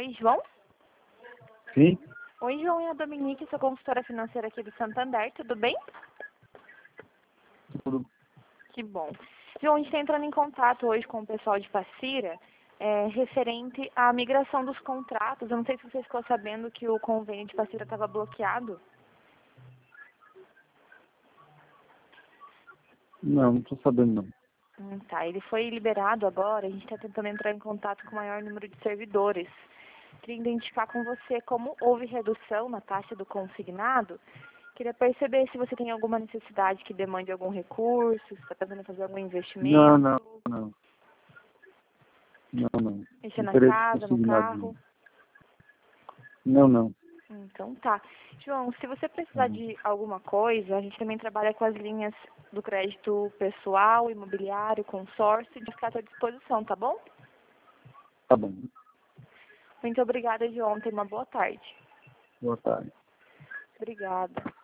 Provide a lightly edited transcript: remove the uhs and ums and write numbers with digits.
Oi, João? Sim? Oi, João, é a Dominique, sou consultora financeira aqui do Santander, tudo bem? Tudo. Que bom. João, a gente está entrando em contato hoje com o pessoal de Passira, referente à migração dos contratos. Eu não sei se você ficou sabendo que o convênio de Passira estava bloqueado. Não estou sabendo não. Tá, ele foi liberado agora, a gente está tentando entrar em contato com o maior número de servidores. Queria identificar com você como houve redução na taxa do consignado. Queria perceber se você tem alguma necessidade que demande algum recurso, se está pensando em fazer algum investimento. Não. Não. Mexer na Interesse casa, no consignado. carro. Não. Então tá. João, se você precisar de alguma coisa, a gente também trabalha com as linhas do crédito pessoal, imobiliário, consórcio, de ficar à sua disposição, tá bom? Tá bom. Muito obrigada, João. Tenha uma boa tarde. Boa tarde. Obrigada.